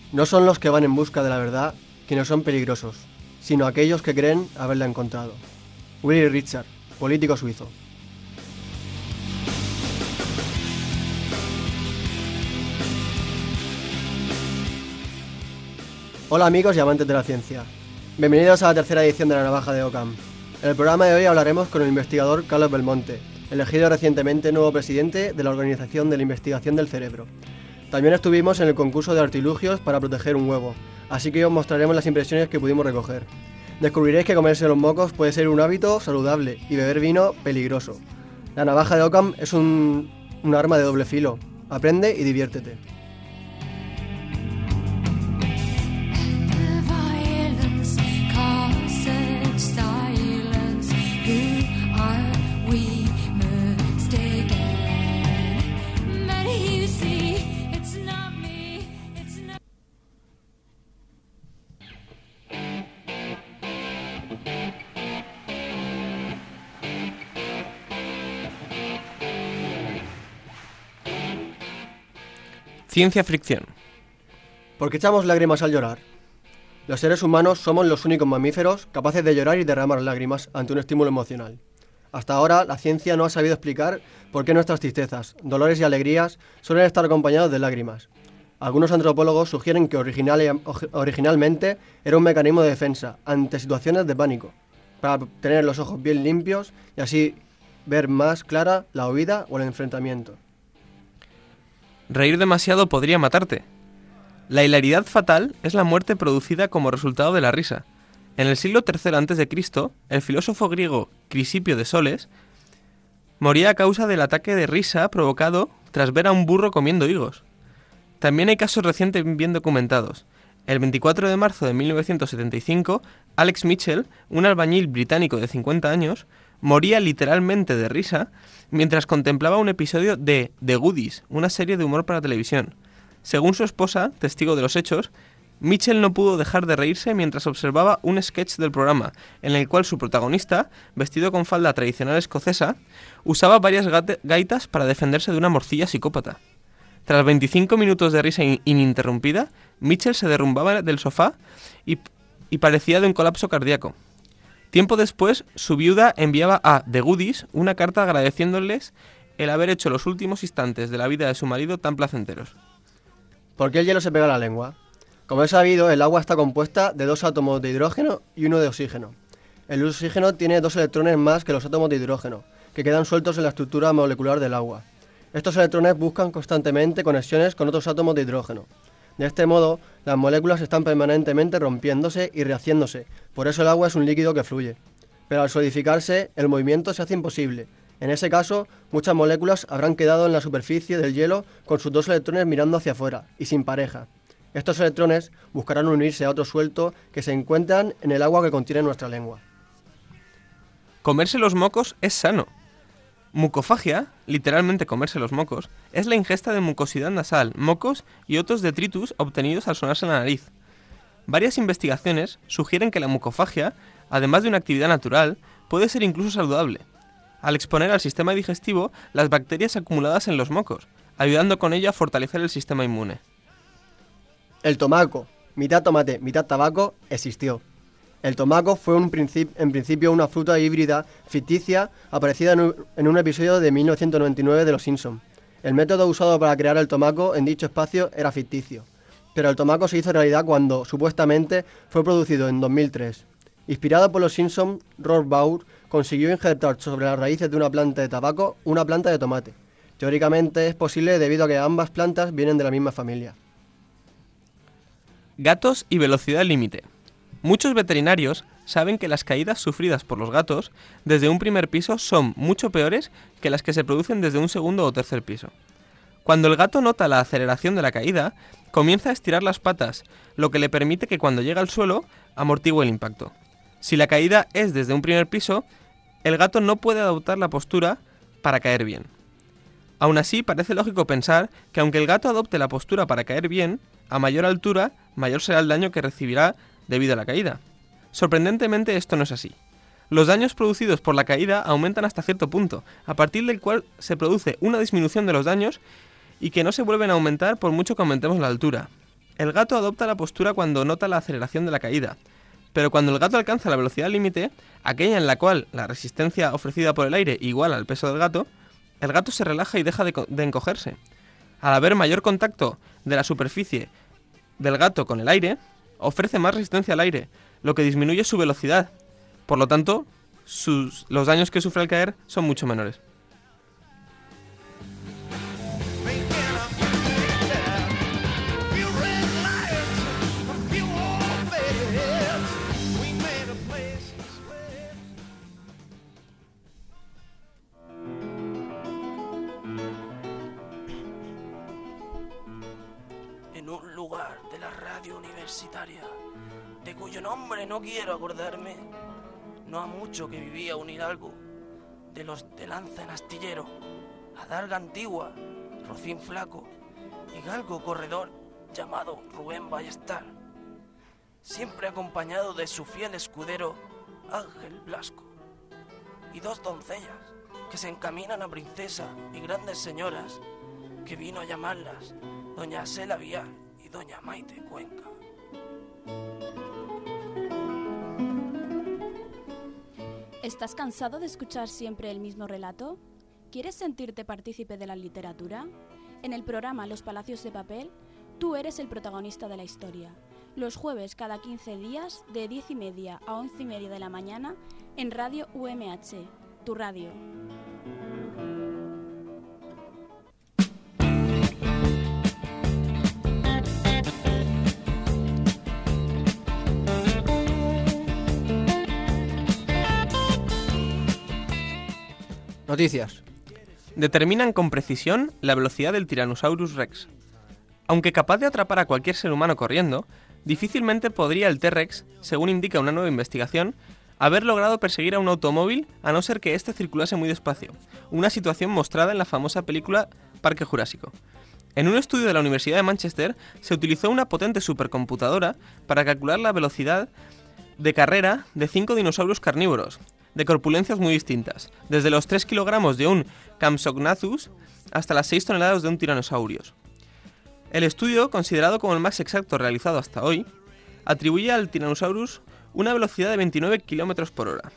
No son los que van en busca de la verdad quienes son peligrosos, sino aquellos que creen haberla encontrado. Willy Richard, político suizo. Hola amigos y amantes de la ciencia. Bienvenidos a la tercera edición de La Navaja de Occam. En el programa de hoy hablaremos con el investigador Carlos Belmonte, elegido recientemente nuevo presidente de la Organización de la Investigación del Cerebro. También estuvimos en el concurso de artilugios para proteger un huevo, así que os mostraremos las impresiones que pudimos recoger. Descubriréis que comerse los mocos puede ser un hábito saludable y beber vino peligroso. La Navaja de Occam es un arma de doble filo. Aprende y diviértete. Ciencia fricción. ¿Por qué echamos lágrimas al llorar? Los seres humanos somos los únicos mamíferos capaces de llorar y derramar lágrimas ante un estímulo emocional. Hasta ahora, la ciencia no ha sabido explicar por qué nuestras tristezas, dolores y alegrías suelen estar acompañados de lágrimas. Algunos antropólogos sugieren que originalmente era un mecanismo de defensa ante situaciones de pánico, para tener los ojos bien limpios y así ver más clara la huida o el enfrentamiento. Reír demasiado podría matarte. La hilaridad fatal es la muerte producida como resultado de la risa. En el siglo III a.C., el filósofo griego Crisipio de Soles moría a causa del ataque de risa provocado tras ver a un burro comiendo higos. También hay casos recientes bien documentados. El 24 de marzo de 1975, Alex Mitchell, un albañil británico de 50 años, moría literalmente de risa mientras contemplaba un episodio de The Goodies, una serie de humor para televisión. Según su esposa, testigo de los hechos, Mitchell no pudo dejar de reírse mientras observaba un sketch del programa, en el cual su protagonista, vestido con falda tradicional escocesa, usaba varias gaitas para defenderse de una morcilla psicópata. Tras 25 minutos de risa ininterrumpida, Mitchell se derrumbaba del sofá y parecía de un colapso cardíaco. Tiempo después, su viuda enviaba a The Goodies una carta agradeciéndoles el haber hecho los últimos instantes de la vida de su marido tan placenteros. ¿Por qué el hielo se pega a la lengua? Como es sabido, el agua está compuesta de 2 átomos de hidrógeno y 1 de oxígeno. El oxígeno tiene 2 electrones más que los átomos de hidrógeno, que quedan sueltos en la estructura molecular del agua. Estos electrones buscan constantemente conexiones con otros átomos de hidrógeno. De este modo, las moléculas están permanentemente rompiéndose y rehaciéndose, por eso el agua es un líquido que fluye. Pero al solidificarse, el movimiento se hace imposible. En ese caso, muchas moléculas habrán quedado en la superficie del hielo con sus 2 electrones mirando hacia afuera y sin pareja. Estos electrones buscarán unirse a otro suelto que se encuentran en el agua que contiene nuestra lengua. Comerse los mocos es sano. Mucofagia, literalmente comerse los mocos, es la ingesta de mucosidad nasal, mocos y otros detritus obtenidos al sonarse la nariz. Varias investigaciones sugieren que la mucofagia, además de una actividad natural, puede ser incluso saludable, al exponer al sistema digestivo las bacterias acumuladas en los mocos, ayudando con ello a fortalecer el sistema inmune. El tomaco, mitad tomate, mitad tabaco, existió. El tomaco fue en principio una fruta híbrida ficticia aparecida en un episodio de 1999 de Los Simpson. El método usado para crear el tomaco en dicho espacio era ficticio, pero el tomaco se hizo realidad cuando, supuestamente, fue producido en 2003. Inspirado por Los Simpson, Ross Bauer consiguió injertar sobre las raíces de una planta de tabaco una planta de tomate. Teóricamente es posible debido a que ambas plantas vienen de la misma familia. Gatos y velocidad límite. Muchos veterinarios saben que las caídas sufridas por los gatos desde un primer piso son mucho peores que las que se producen desde un segundo o tercer piso. Cuando el gato nota la aceleración de la caída, comienza a estirar las patas, lo que le permite que cuando llega al suelo amortigue el impacto. Si la caída es desde un primer piso, el gato no puede adoptar la postura para caer bien. Aún así, parece lógico pensar que aunque el gato adopte la postura para caer bien, a mayor altura, mayor será el daño que recibirá debido a la caída. Sorprendentemente, esto no es así. Los daños producidos por la caída aumentan hasta cierto punto, a partir del cual se produce una disminución de los daños y que no se vuelven a aumentar por mucho que aumentemos la altura. El gato adopta la postura cuando nota la aceleración de la caída, pero cuando el gato alcanza la velocidad límite, aquella en la cual la resistencia ofrecida por el aire iguala al peso del gato, el gato se relaja y deja de encogerse. Al haber mayor contacto de la superficie del gato con el aire, ofrece más resistencia al aire, lo que disminuye su velocidad. Por lo tanto, los daños que sufre al caer son mucho menores. En un lugar de la radio universitaria, de cuyo nombre no quiero acordarme, no ha mucho que vivía un hidalgo, de los de lanza en astillero, adarga antigua, rocín flaco y galgo corredor llamado Rubén Ballestar, siempre acompañado de su fiel escudero Ángel Blasco, y dos doncellas que se encaminan a princesa y grandes señoras, que vino a llamarlas doña Sela Villar y doña Maite Cuenca. ¿Estás cansado de escuchar siempre el mismo relato? ¿Quieres sentirte partícipe de la literatura? En el programa Los Palacios de Papel, tú eres el protagonista de la historia. Los jueves cada 15 días, de 10:30 a 11:30 de la mañana, en Radio UMH, tu radio. Noticias. Determinan con precisión la velocidad del Tyrannosaurus Rex. Aunque capaz de atrapar a cualquier ser humano corriendo, difícilmente podría el T-Rex, según indica una nueva investigación, haber logrado perseguir a un automóvil a no ser que éste circulase muy despacio, una situación mostrada en la famosa película Parque Jurásico. En un estudio de la Universidad de Manchester se utilizó una potente supercomputadora para calcular la velocidad de carrera de 5 dinosaurios carnívoros, de corpulencias muy distintas, desde los 3 kilogramos de un Compsognathus hasta las 6 toneladas de un Tyrannosaurus. El estudio, considerado como el más exacto realizado hasta hoy, atribuye al Tyrannosaurus una velocidad de 29 km por hora.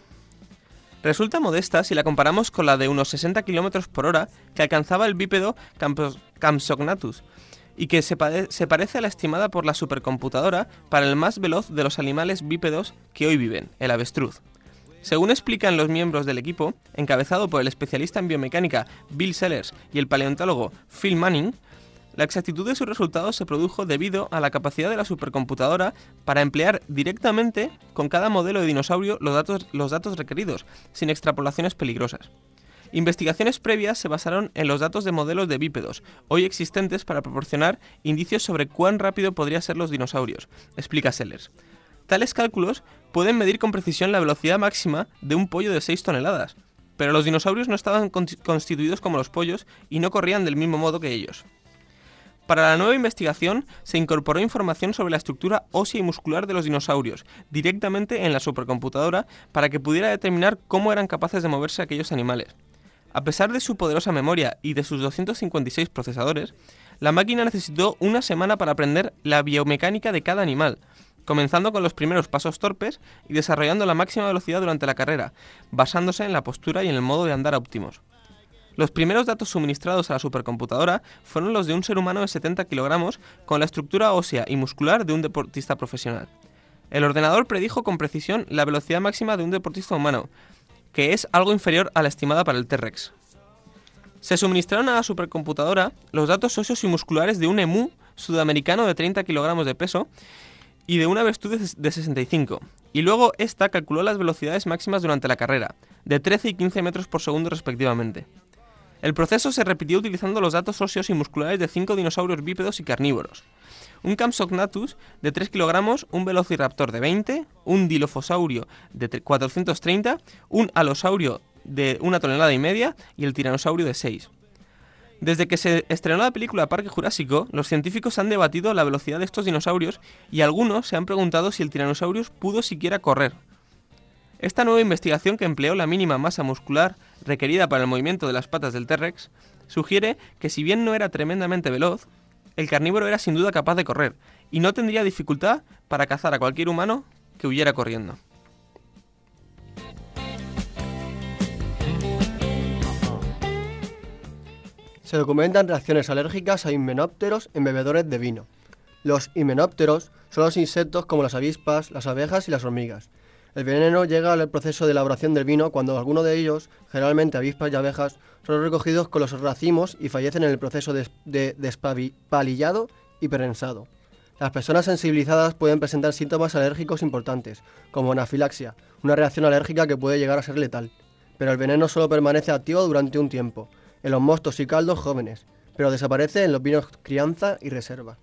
Resulta modesta si la comparamos con la de unos 60 km por hora que alcanzaba el bípedo Compsognathus, y que se parece a la estimada por la supercomputadora para el más veloz de los animales bípedos que hoy viven, el avestruz. Según explican los miembros del equipo, encabezado por el especialista en biomecánica Bill Sellers y el paleontólogo Phil Manning, la exactitud de sus resultados se produjo debido a la capacidad de la supercomputadora para emplear directamente con cada modelo de dinosaurio los datos requeridos, sin extrapolaciones peligrosas. Investigaciones previas se basaron en los datos de modelos de bípedos, hoy existentes para proporcionar indicios sobre cuán rápido podrían ser los dinosaurios, explica Sellers. Tales cálculos pueden medir con precisión la velocidad máxima de un pollo de 6 toneladas, pero los dinosaurios no estaban constituidos como los pollos y no corrían del mismo modo que ellos. Para la nueva investigación se incorporó información sobre la estructura ósea y muscular de los dinosaurios directamente en la supercomputadora para que pudiera determinar cómo eran capaces de moverse aquellos animales. A pesar de su poderosa memoria y de sus 256 procesadores, la máquina necesitó una semana para aprender la biomecánica de cada animal, comenzando con los primeros pasos torpes y desarrollando la máxima velocidad durante la carrera, basándose en la postura y en el modo de andar óptimos. Los primeros datos suministrados a la supercomputadora fueron los de un ser humano de 70 kilogramos con la estructura ósea y muscular de un deportista profesional. El ordenador predijo con precisión la velocidad máxima de un deportista humano, que es algo inferior a la estimada para el T-Rex. Se suministraron a la supercomputadora los datos óseos y musculares de un emú sudamericano de 30 kilogramos de peso y de un avestruz de 65, y luego esta calculó las velocidades máximas durante la carrera, de 13 y 15 metros por segundo respectivamente. El proceso se repitió utilizando los datos óseos y musculares de 5 dinosaurios bípedos y carnívoros, un Compsognathus de 3 kilogramos, un Velociraptor de 20, un Dilophosaurus de 430, un Alosaurio de 1,5 toneladas y el Tiranosaurio de 6. Desde que se estrenó la película Parque Jurásico, los científicos han debatido la velocidad de estos dinosaurios y algunos se han preguntado si el Tyrannosaurus pudo siquiera correr. Esta nueva investigación, que empleó la mínima masa muscular requerida para el movimiento de las patas del T-Rex, sugiere que si bien no era tremendamente veloz, el carnívoro era sin duda capaz de correr, y no tendría dificultad para cazar a cualquier humano que huyera corriendo. Se documentan reacciones alérgicas a himenópteros en bebedores de vino. Los himenópteros son los insectos como las avispas, las abejas y las hormigas. El veneno llega al proceso de elaboración del vino cuando alguno de ellos, generalmente avispas y abejas, son recogidos con los racimos y fallecen en el proceso de despalillado y prensado. Las personas sensibilizadas pueden presentar síntomas alérgicos importantes, como anafilaxia, una reacción alérgica que puede llegar a ser letal. Pero el veneno solo permanece activo durante un tiempo, en los mostos y caldos jóvenes, pero desaparece en los vinos crianza y reserva.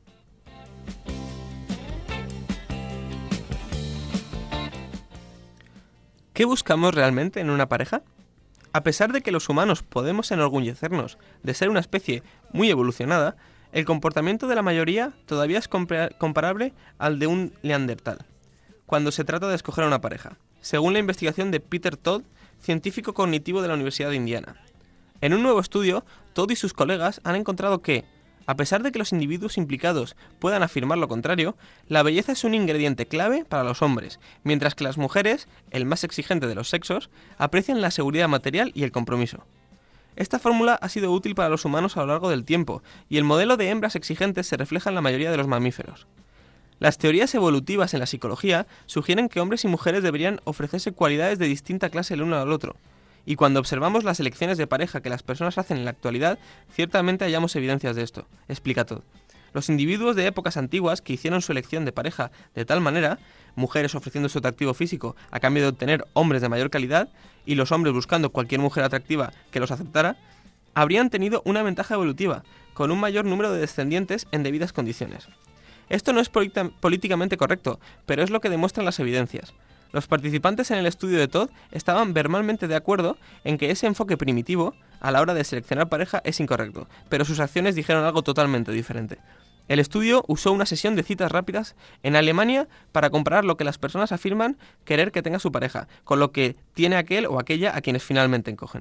¿Qué buscamos realmente en una pareja? A pesar de que los humanos podemos enorgullecernos de ser una especie muy evolucionada, el comportamiento de la mayoría todavía es comparable al de un neandertal, cuando se trata de escoger a una pareja, según la investigación de Peter Todd, científico cognitivo de la Universidad de Indiana. En un nuevo estudio, Todd y sus colegas han encontrado que, a pesar de que los individuos implicados puedan afirmar lo contrario, la belleza es un ingrediente clave para los hombres, mientras que las mujeres, el más exigente de los sexos, aprecian la seguridad material y el compromiso. Esta fórmula ha sido útil para los humanos a lo largo del tiempo, y el modelo de hembras exigentes se refleja en la mayoría de los mamíferos. Las teorías evolutivas en la psicología sugieren que hombres y mujeres deberían ofrecerse cualidades de distinta clase el uno al otro, y cuando observamos las elecciones de pareja que las personas hacen en la actualidad, ciertamente hallamos evidencias de esto, explica Todd. Los individuos de épocas antiguas que hicieron su elección de pareja de tal manera, mujeres ofreciendo su atractivo físico a cambio de obtener hombres de mayor calidad, y los hombres buscando cualquier mujer atractiva que los aceptara, habrían tenido una ventaja evolutiva, con un mayor número de descendientes en debidas condiciones. Esto no es políticamente correcto, pero es lo que demuestran las evidencias. Los participantes en el estudio de Todd estaban verbalmente de acuerdo en que ese enfoque primitivo, a la hora de seleccionar pareja, es incorrecto, pero sus acciones dijeron algo totalmente diferente. El estudio usó una sesión de citas rápidas en Alemania para comparar lo que las personas afirman querer que tenga su pareja, con lo que tiene aquel o aquella a quienes finalmente encogen.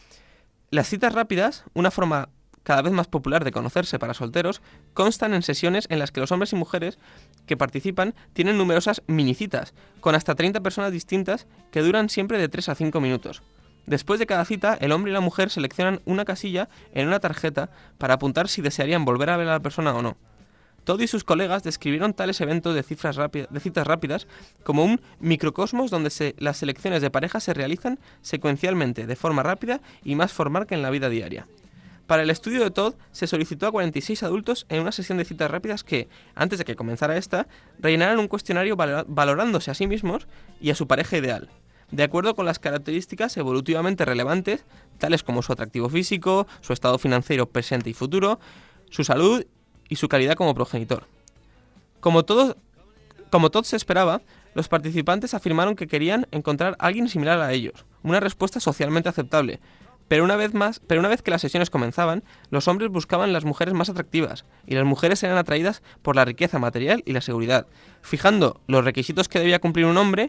Las citas rápidas, una forma cada vez más popular de conocerse para solteros, constan en sesiones en las que los hombres y mujeres que participan tienen numerosas minicitas, con hasta 30 personas distintas que duran siempre de 3 a 5 minutos. Después de cada cita, el hombre y la mujer seleccionan una casilla en una tarjeta para apuntar si desearían volver a ver a la persona o no. Todd y sus colegas describieron tales eventos de citas rápidas como un microcosmos donde las selecciones de pareja se realizan secuencialmente, de forma rápida y más formal que en la vida diaria. Para el estudio de Todd, se solicitó a 46 adultos en una sesión de citas rápidas que, antes de que comenzara esta, rellenaran un cuestionario valorándose a sí mismos y a su pareja ideal, de acuerdo con las características evolutivamente relevantes, tales como su atractivo físico, su estado financiero presente y futuro, su salud y su calidad como progenitor. Como Todd se esperaba, los participantes afirmaron que querían encontrar a alguien similar a ellos, una respuesta socialmente aceptable. Pero una vez que las sesiones comenzaban, los hombres buscaban las mujeres más atractivas y las mujeres eran atraídas por la riqueza material y la seguridad, fijando los requisitos que debía cumplir un hombre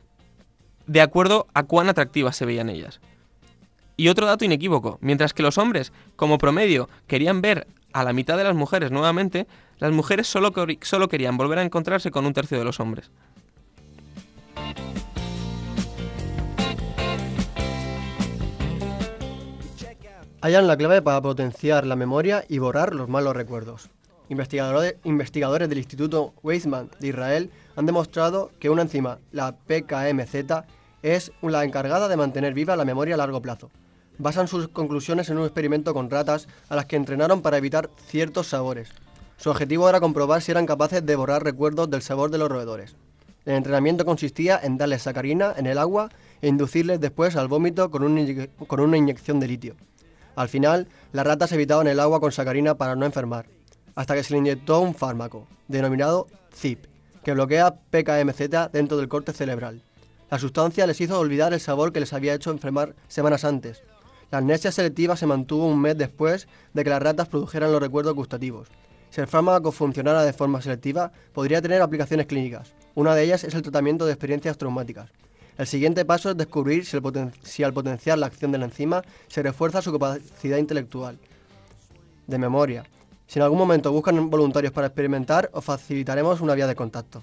de acuerdo a cuán atractivas se veían ellas. Y otro dato inequívoco, mientras que los hombres, como promedio, querían ver a la mitad de las mujeres nuevamente, las mujeres solo querían volver a encontrarse con un tercio de los hombres. Hallan la clave para potenciar la memoria y borrar los malos recuerdos. Investigadores del Instituto Weizmann de Israel han demostrado que una enzima, la PKMZ, es la encargada de mantener viva la memoria a largo plazo. Basan sus conclusiones en un experimento con ratas a las que entrenaron para evitar ciertos sabores. Su objetivo era comprobar si eran capaces de borrar recuerdos del sabor de los roedores. El entrenamiento consistía en darles sacarina en el agua e inducirles después al vómito con una inyección de litio. Al final, las ratas evitaban el agua con sacarina para no enfermar, hasta que se le inyectó un fármaco, denominado ZIP, que bloquea PKMZ dentro del corte cerebral. La sustancia les hizo olvidar el sabor que les había hecho enfermar semanas antes. La amnesia selectiva se mantuvo un mes después de que las ratas produjeran los recuerdos gustativos. Si el fármaco funcionara de forma selectiva, podría tener aplicaciones clínicas. Una de ellas es el tratamiento de experiencias traumáticas. El siguiente paso es descubrir si al potenciar la acción de la enzima se refuerza su capacidad intelectual, de memoria, Si en algún momento buscan voluntarios para experimentar, os facilitaremos una vía de contacto.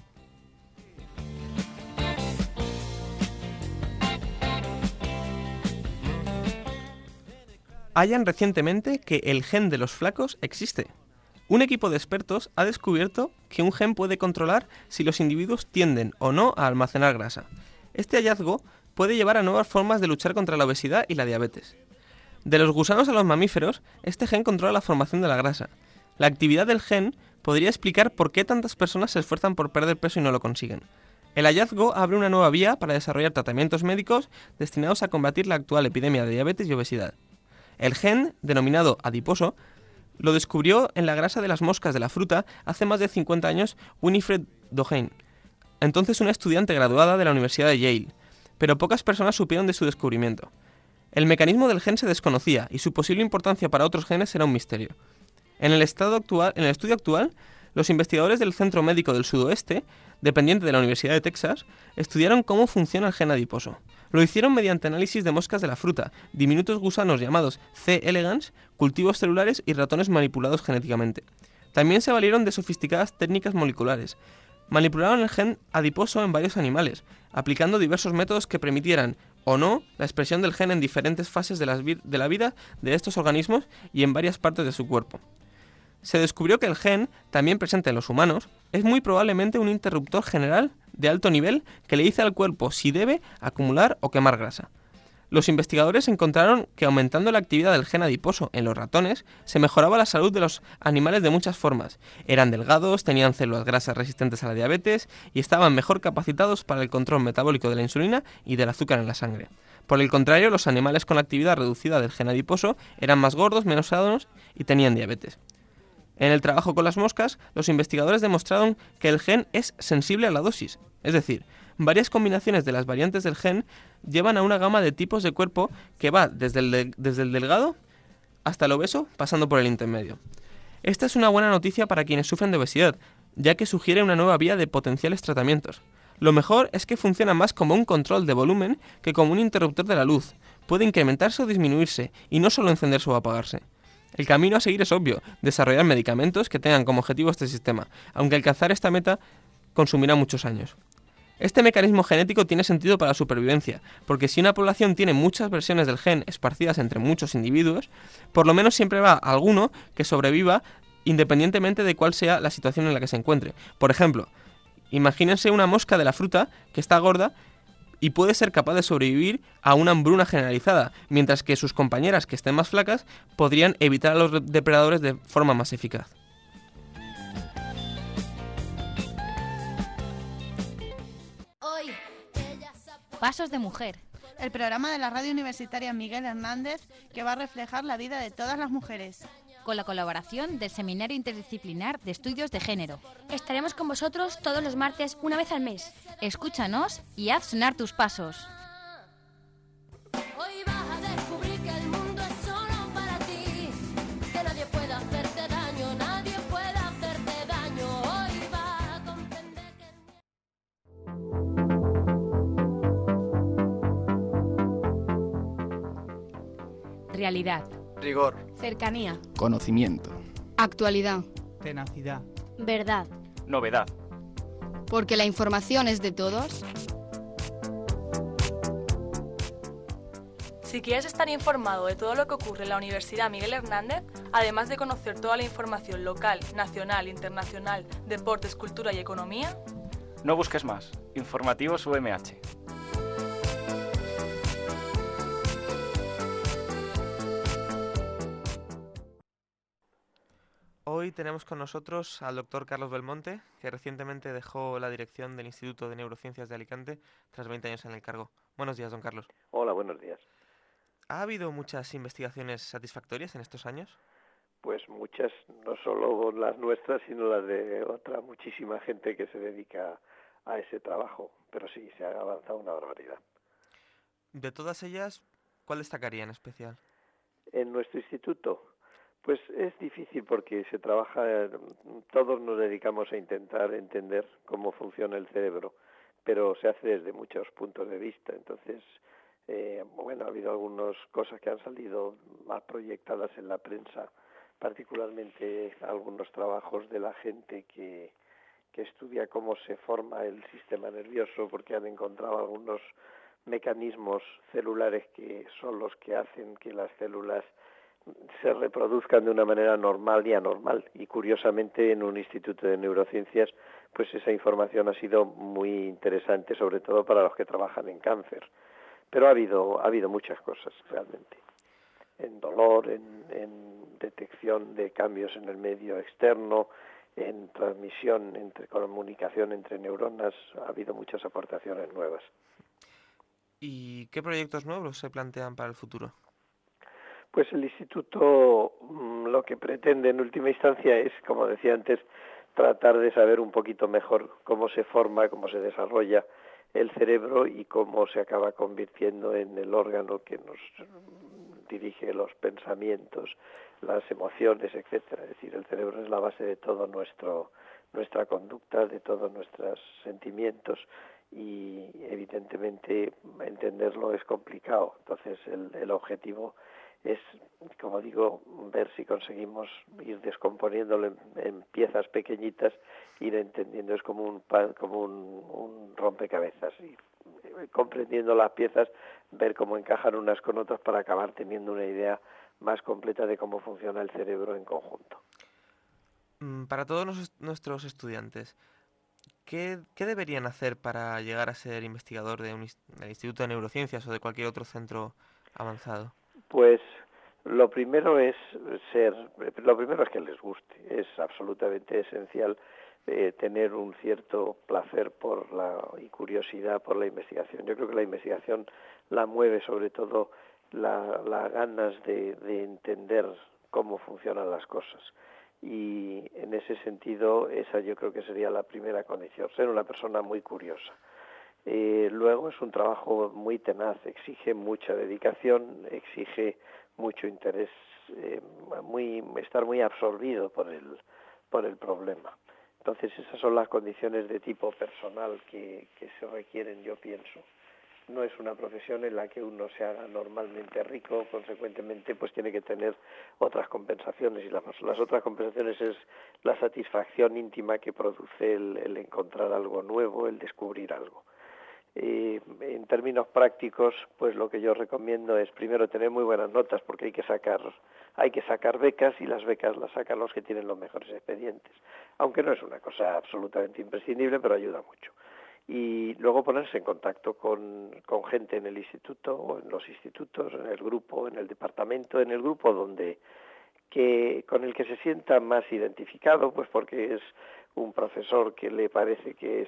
Hallan recientemente que el gen de los flacos existe. Un equipo de expertos ha descubierto que un gen puede controlar si los individuos tienden o no a almacenar grasa. Este hallazgo puede llevar a nuevas formas de luchar contra la obesidad y la diabetes. De los gusanos a los mamíferos, este gen controla la formación de la grasa. La actividad del gen podría explicar por qué tantas personas se esfuerzan por perder peso y no lo consiguen. El hallazgo abre una nueva vía para desarrollar tratamientos médicos destinados a combatir la actual epidemia de diabetes y obesidad. El gen, denominado adiposo, lo descubrió en la grasa de las moscas de la fruta hace más de 50 años Winifred Doheny, entonces una estudiante graduada de la Universidad de Yale, pero pocas personas supieron de su descubrimiento. El mecanismo del gen se desconocía y su posible importancia para otros genes era un misterio. En el estudio actual, los investigadores del Centro Médico del Sudoeste, dependiente de la Universidad de Texas, estudiaron cómo funciona el gen adiposo. Lo hicieron mediante análisis de moscas de la fruta, diminutos gusanos llamados C. elegans, cultivos celulares y ratones manipulados genéticamente. También se valieron de sofisticadas técnicas moleculares. Manipularon el gen adiposo en varios animales, aplicando diversos métodos que permitieran o no la expresión del gen en diferentes fases de la vida de estos organismos y en varias partes de su cuerpo. Se descubrió que el gen, también presente en los humanos, es muy probablemente un interruptor general de alto nivel que le dice al cuerpo si debe acumular o quemar grasa. Los investigadores encontraron que aumentando la actividad del gen adiposo en los ratones se mejoraba la salud de los animales de muchas formas. Eran delgados, tenían células grasas resistentes a la diabetes y estaban mejor capacitados para el control metabólico de la insulina y del azúcar en la sangre. Por el contrario, los animales con la actividad reducida del gen adiposo eran más gordos, menos sanos y tenían diabetes. En el trabajo con las moscas, los investigadores demostraron que el gen es sensible a la dosis, es decir, varias combinaciones de las variantes del gen llevan a una gama de tipos de cuerpo que va desde el delgado hasta el obeso, pasando por el intermedio. Esta es una buena noticia para quienes sufren de obesidad, ya que sugiere una nueva vía de potenciales tratamientos. Lo mejor es que funciona más como un control de volumen que como un interruptor de la luz. Puede incrementarse o disminuirse, y no solo encenderse o apagarse. El camino a seguir es obvio, desarrollar medicamentos que tengan como objetivo este sistema, aunque alcanzar esta meta consumirá muchos años. Este mecanismo genético tiene sentido para la supervivencia, porque si una población tiene muchas versiones del gen esparcidas entre muchos individuos, por lo menos siempre va alguno que sobreviva independientemente de cuál sea la situación en la que se encuentre. Por ejemplo, imagínense una mosca de la fruta que está gorda y puede ser capaz de sobrevivir a una hambruna generalizada, mientras que sus compañeras que estén más flacas podrían evitar a los depredadores de forma más eficaz. Pasos de mujer. El programa de la radio universitaria Miguel Hernández que va a reflejar la vida de todas las mujeres. Con la colaboración del Seminario Interdisciplinar de Estudios de Género. Estaremos con vosotros todos los martes, una vez al mes. Escúchanos y haz sonar tus pasos. Hoy vas a descubrir que el mundo es solo para ti, que nadie puede hacerte daño, nadie puede hacerte daño. Hoy vas a comprender que Realidad. Rigor. Cercanía. Conocimiento. Actualidad. Tenacidad. Verdad. Novedad. Porque la información es de todos. Si quieres estar informado de todo lo que ocurre en la Universidad Miguel Hernández, además de conocer toda la información local, nacional, internacional, deportes, cultura y economía, no busques más. Informativos UMH. Hoy tenemos con nosotros al doctor Carlos Belmonte, que recientemente dejó la dirección del Instituto de Neurociencias de Alicante tras 20 años en el cargo. Buenos días, don Carlos. Hola, buenos días. ¿Ha habido muchas investigaciones satisfactorias en estos años? Pues muchas, no solo las nuestras, sino las de otra muchísima gente que se dedica a ese trabajo. Pero sí, se ha avanzado una barbaridad. De todas ellas, ¿cuál destacaría en especial? En nuestro instituto, pues es difícil porque se trabaja, todos nos dedicamos a intentar entender cómo funciona el cerebro, pero se hace desde muchos puntos de vista. Entonces, ha habido algunas cosas que han salido más proyectadas en la prensa particularmente algunos trabajos de la gente que estudia cómo se forma el sistema nervioso, porque han encontrado algunos mecanismos celulares que son los que hacen que las células se reproduzcan de una manera normal y anormal. Y curiosamente en un instituto de neurociencias pues esa información ha sido muy interesante, sobre todo para los que trabajan en cáncer. Pero ha habido muchas cosas realmente, en dolor, en detección de cambios en el medio externo, en transmisión, entre comunicación entre neuronas. Ha habido muchas aportaciones nuevas. ¿Y qué proyectos nuevos se plantean para el futuro? Pues el instituto lo que pretende en última instancia es, como decía antes, tratar de saber un poquito mejor cómo se forma, cómo se desarrolla el cerebro y cómo se acaba convirtiendo en el órgano que nos dirige los pensamientos, las emociones, etcétera. Es decir, el cerebro es la base de todo nuestra conducta, de todos nuestros sentimientos, y evidentemente entenderlo es complicado. Entonces el objetivo es, como digo, ver si conseguimos ir descomponiéndolo en piezas pequeñitas, ir entendiendo. Es como un rompecabezas, y comprendiendo las piezas, ver cómo encajan unas con otras para acabar teniendo una idea más completa de cómo funciona el cerebro en conjunto. Para todos nuestros estudiantes, ¿qué deberían hacer para llegar a ser investigador del Instituto de Neurociencias o de cualquier otro centro avanzado? Pues lo primero es que les guste. Es absolutamente esencial tener un cierto placer y curiosidad por la investigación. Yo creo que la investigación la mueve sobre todo las ganas de entender cómo funcionan las cosas. Y en ese sentido, esa yo creo que sería la primera condición, ser una persona muy curiosa. Luego es un trabajo muy tenaz, exige mucha dedicación, exige mucho interés, estar muy absorbido por el problema. Entonces esas son las condiciones de tipo personal que se requieren, yo pienso. No es una profesión en la que uno se haga normalmente rico, consecuentemente pues tiene que tener otras compensaciones, y las otras compensaciones es la satisfacción íntima que produce el encontrar algo nuevo, el descubrir algo. En términos prácticos, pues lo que yo recomiendo es primero tener muy buenas notas, porque hay que sacar becas, y las becas las sacan los que tienen los mejores expedientes, aunque no es una cosa absolutamente imprescindible, pero ayuda mucho. Y luego ponerse en contacto con gente en el instituto o en los institutos, en el grupo, en el departamento, en el grupo con el que se sienta más identificado, pues porque es un profesor que le parece que es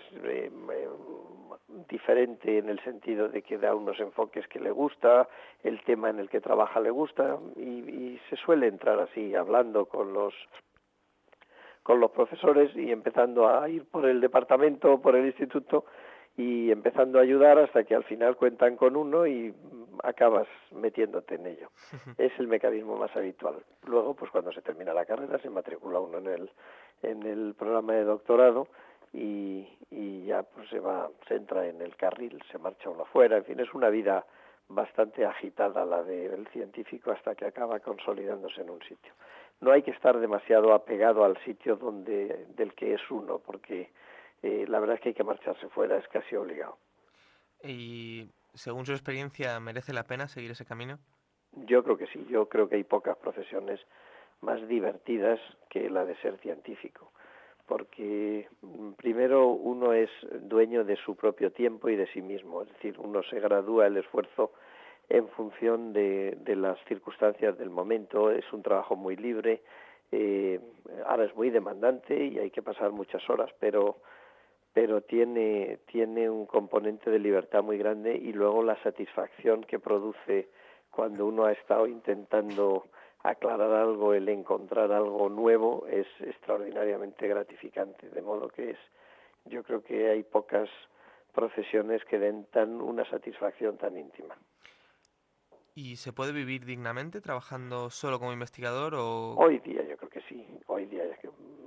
diferente en el sentido de que da unos enfoques que le gusta, el tema en el que trabaja le gusta, y se suele entrar así, hablando con los profesores y empezando a ir por el departamento, por el instituto, y empezando a ayudar hasta que al final cuentan con uno y acabas metiéndote en ello. Es el mecanismo más habitual. Luego, pues cuando se termina la carrera, se matricula uno en el programa de doctorado, y ya pues se entra en el carril, se marcha uno fuera. En fin, es una vida bastante agitada la del científico hasta que acaba consolidándose en un sitio. No hay que estar demasiado apegado al sitio del que es uno, porque la verdad es que hay que marcharse fuera, es casi obligado. ¿Y según su experiencia merece la pena seguir ese camino? Yo creo que sí, yo creo que hay pocas profesiones más divertidas que la de ser científico, porque primero uno es dueño de su propio tiempo y de sí mismo, es decir, uno se gradúa el esfuerzo en función de las circunstancias del momento. Es un trabajo muy libre, ahora es muy demandante y hay que pasar muchas horas, pero tiene un componente de libertad muy grande, y luego la satisfacción que produce cuando uno ha estado intentando aclarar algo, el encontrar algo nuevo, es extraordinariamente gratificante, de modo que yo creo que hay pocas profesiones que den una satisfacción tan íntima. ¿Y se puede vivir dignamente trabajando solo como investigador o...? Hoy día yo creo que sí. Hoy día,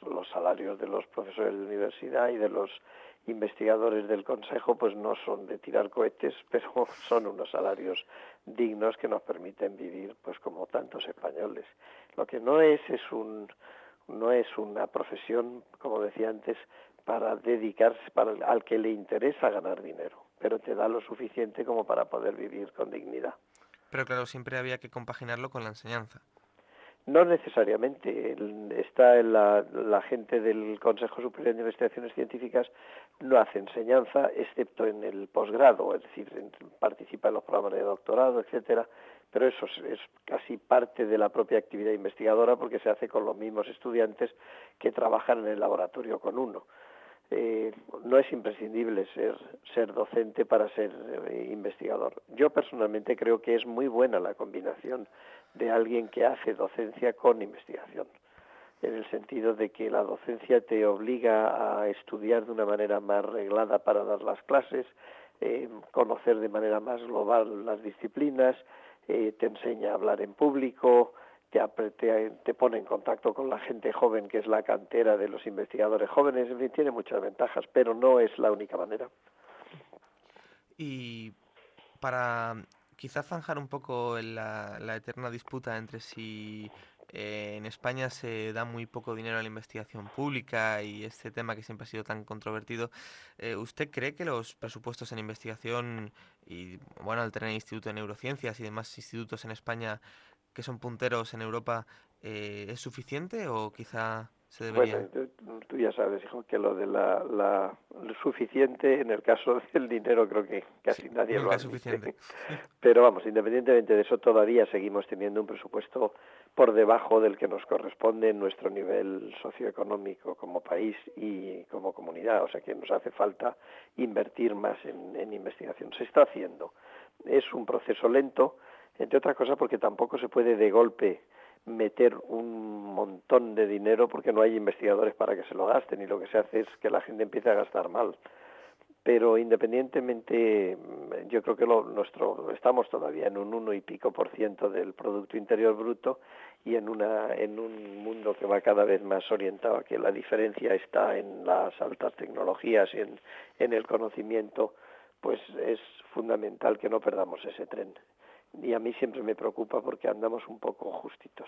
los salarios de los profesores de universidad y de los investigadores del Consejo pues no son de tirar cohetes, pero son unos salarios dignos que nos permiten vivir pues como tantos españoles. Lo que no es una profesión, como decía antes, para dedicarse, al que le interesa ganar dinero, pero te da lo suficiente como para poder vivir con dignidad. Pero claro, siempre había que compaginarlo con la enseñanza. No necesariamente. La gente del Consejo Superior de Investigaciones Científicas no hace enseñanza, excepto en el posgrado, es decir, participa en los programas de doctorado, etcétera, pero eso es casi parte de la propia actividad investigadora porque se hace con los mismos estudiantes que trabajan en el laboratorio con uno. No es imprescindible ser docente para ser investigador. Yo personalmente creo que es muy buena la combinación de alguien que hace docencia con investigación, en el sentido de que la docencia te obliga a estudiar de una manera más reglada para dar las clases, conocer de manera más global las disciplinas, te enseña a hablar en público, te pone en contacto con la gente joven, que es la cantera de los investigadores jóvenes. En fin, tiene muchas ventajas, pero no es la única manera. Y para quizá zanjar un poco la eterna disputa entre si en España se da muy poco dinero a la investigación pública y este tema que siempre ha sido tan controvertido, ¿usted cree que los presupuestos en investigación y, bueno, al tener el Instituto de Neurociencias y demás institutos en España que son punteros en Europa, es suficiente o quizá se debería? Bueno, tú ya sabes, hijo, que lo de lo suficiente en el caso del dinero creo que casi nadie lo Nunca es admite. suficiente. Pero vamos, independientemente de eso, todavía seguimos teniendo un presupuesto por debajo del que nos corresponde en nuestro nivel socioeconómico como país y como comunidad. O sea que nos hace falta invertir más en investigación. Se está haciendo. Es un proceso lento, entre otras cosas porque tampoco se puede de golpe meter un montón de dinero porque no hay investigadores para que se lo gasten y lo que se hace es que la gente empiece a gastar mal. Pero independientemente, yo creo que estamos todavía en un 1 y pico % del Producto Interior Bruto y en un mundo que va cada vez más orientado a que la diferencia está en las altas tecnologías y en el conocimiento, pues es fundamental que no perdamos ese tren. Y a mí siempre me preocupa porque andamos un poco justitos.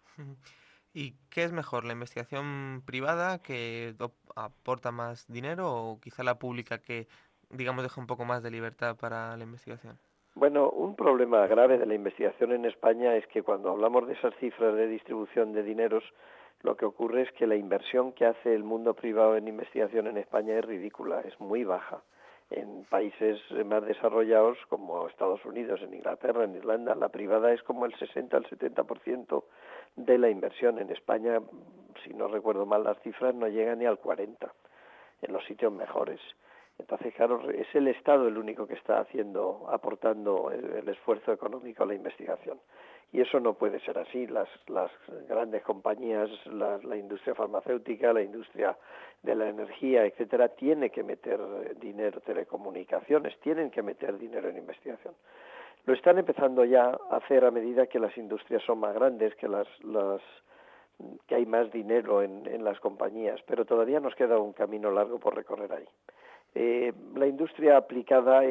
¿Y qué es mejor, la investigación privada que aporta más dinero o quizá la pública que, digamos, deja un poco más de libertad para la investigación? Bueno, un problema grave de la investigación en España es que cuando hablamos de esas cifras de distribución de dineros, lo que ocurre es que la inversión que hace el mundo privado en investigación en España es ridícula, es muy baja. En países más desarrollados como Estados Unidos, en Inglaterra, en Irlanda, la privada es como el 60 al 70% de la inversión. En España, si no recuerdo mal las cifras, no llega ni al 40% en los sitios mejores. Entonces, claro, es el Estado el único que está aportando el esfuerzo económico a la investigación. Y eso no puede ser así. Las grandes compañías, la industria farmacéutica, la industria de la energía, etcétera, tiene que meter dinero, telecomunicaciones, tienen que meter dinero en investigación. Lo están empezando ya a hacer a medida que las industrias son más grandes, que que hay más dinero en las compañías, pero todavía nos queda un camino largo por recorrer ahí. La industria aplicada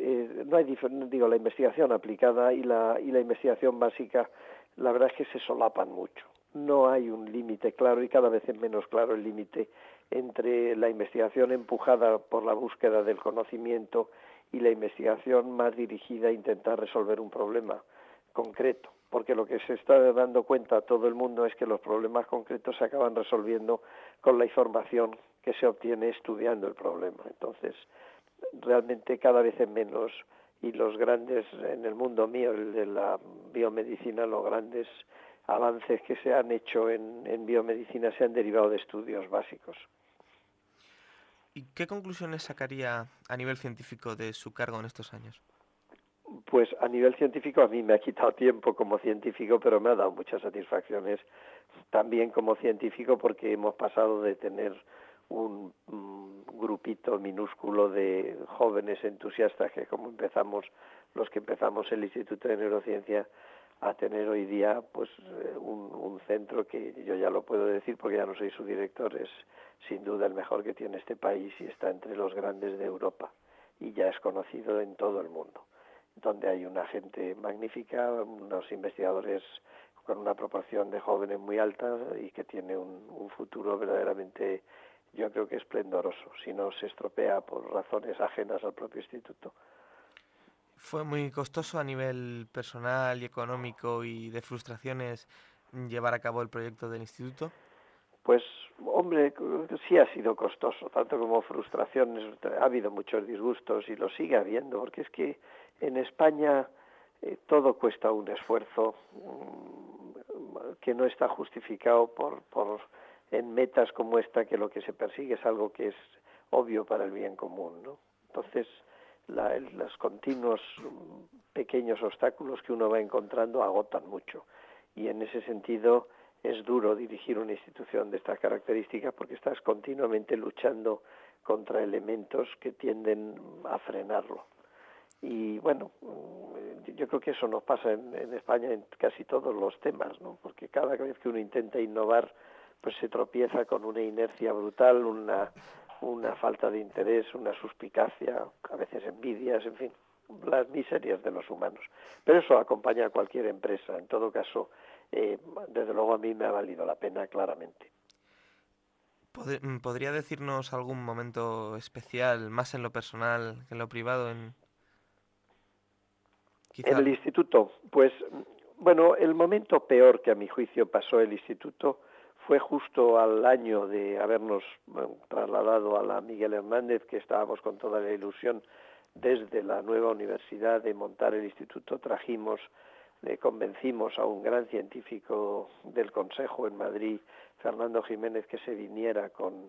la investigación aplicada y la investigación básica, la verdad es que se solapan mucho. No hay un límite claro y cada vez es menos claro el límite entre la investigación empujada por la búsqueda del conocimiento y la investigación más dirigida a intentar resolver un problema concreto, porque lo que se está dando cuenta todo el mundo es que los problemas concretos se acaban resolviendo con la información que se obtiene estudiando el problema. Entonces, realmente cada vez es menos, y los grandes, en el mundo mío, el de la biomedicina, los grandes avances que se han hecho en biomedicina se han derivado de estudios básicos. ¿Y qué conclusiones sacaría a nivel científico de su cargo en estos años? Pues a nivel científico a mí me ha quitado tiempo como científico, pero me ha dado muchas satisfacciones también como científico porque hemos pasado de tener un grupito minúsculo de jóvenes entusiastas que como los que empezamos el Instituto de Neurociencia, a tener hoy día pues un centro que yo ya lo puedo decir porque ya no soy su director, es sin duda el mejor que tiene este país y está entre los grandes de Europa y ya es conocido en todo el mundo, donde hay una gente magnífica, unos investigadores con una proporción de jóvenes muy alta y que tiene un futuro verdaderamente, yo creo que esplendoroso, si no se estropea por razones ajenas al propio instituto. ¿Fue muy costoso a nivel personal y económico y de frustraciones llevar a cabo el proyecto del instituto? Pues, hombre, sí ha sido costoso, tanto como frustraciones. Ha habido muchos disgustos y lo sigue habiendo, porque es que en España todo cuesta un esfuerzo que no está justificado en metas como esta, que lo que se persigue es algo que es obvio para el bien común, ¿no? Entonces, los continuos pequeños obstáculos que uno va encontrando agotan mucho, y en ese sentido es duro dirigir una institución de estas características porque estás continuamente luchando contra elementos que tienden a frenarlo. Y bueno, yo creo que eso nos pasa en España en casi todos los temas, ¿no? Porque cada vez que uno intenta innovar, pues se tropieza con una inercia brutal, una falta de interés, una suspicacia, a veces envidias, en fin, las miserias de los humanos. Pero eso acompaña a cualquier empresa. En todo caso, desde luego a mí me ha valido la pena, claramente. ¿Podría decirnos algún momento especial, más en lo personal que en lo privado? En el instituto, pues, bueno, el momento peor que a mi juicio pasó el instituto fue justo al año de habernos trasladado a la Miguel Hernández, que estábamos con toda la ilusión desde la nueva universidad de montar el instituto. Convencimos a un gran científico del Consejo en Madrid, Fernando Jiménez, que se viniera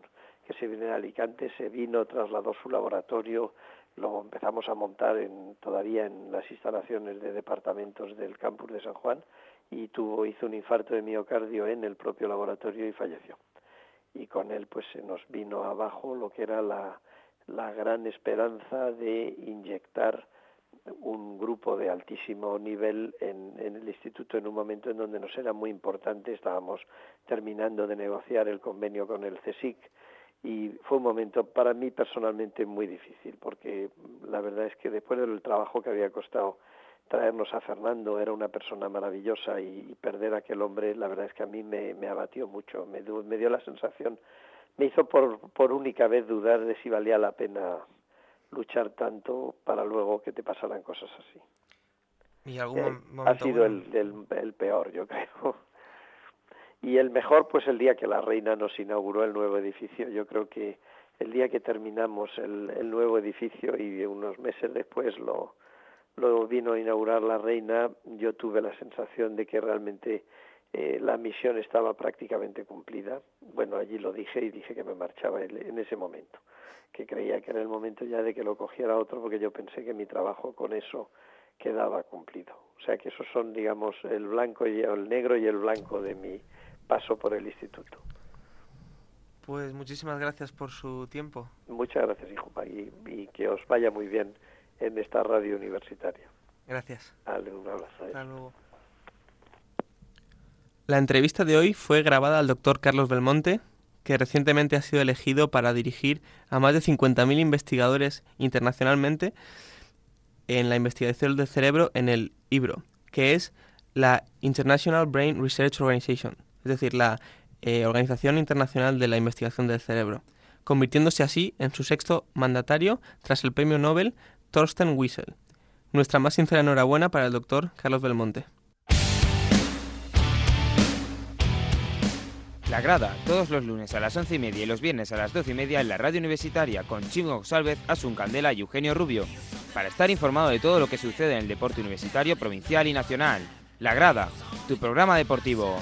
a Alicante. Se vino, trasladó su laboratorio, lo empezamos a montar todavía en las instalaciones de departamentos del campus de San Juan, y hizo un infarto de miocardio en el propio laboratorio y falleció. Y con él pues se nos vino abajo lo que era la gran esperanza de inyectar un grupo de altísimo nivel en el instituto en un momento en donde nos era muy importante. Estábamos terminando de negociar el convenio con el CSIC y fue un momento para mí personalmente muy difícil, porque la verdad es que después del trabajo que había costado traernos a Fernando, era una persona maravillosa, y perder a aquel hombre, la verdad es que a mí me abatió mucho, me dio la sensación, me hizo por única vez dudar de si valía la pena luchar tanto para luego que te pasaran cosas así. ¿Y algún momento ha sido el peor, yo creo. Y el mejor, pues el día que la reina nos inauguró el nuevo edificio. Yo creo que el día que terminamos el nuevo edificio y unos meses después lo vino a inaugurar la reina, yo tuve la sensación de que realmente la misión estaba prácticamente cumplida. Bueno, allí lo dije y dije que me marchaba en ese momento, que creía que era el momento ya de que lo cogiera otro, porque yo pensé que mi trabajo con eso quedaba cumplido. O sea que esos son, digamos, el negro y el blanco de mi paso por el instituto. Pues muchísimas gracias por su tiempo. Muchas gracias, hijo, y que os vaya muy bien en esta radio universitaria. Gracias. Dale un abrazo. Hasta luego. La entrevista de hoy fue grabada al doctor Carlos Belmonte, que recientemente ha sido elegido para dirigir a más de 50.000 investigadores internacionalmente en la investigación del cerebro en el IBRO, que es la International Brain Research Organization, es decir, la Organización Internacional de la Investigación del Cerebro, convirtiéndose así en su 6º mandatario tras el premio Nobel Thorsten Wiesel. Nuestra más sincera enhorabuena para el doctor Carlos Belmonte. La Grada, todos los lunes a las 11:30 y los viernes a las 12:30 en la radio universitaria, con Chimo González, Asun Candela y Eugenio Rubio, para estar informado de todo lo que sucede en el deporte universitario, provincial y nacional. La Grada, tu programa deportivo.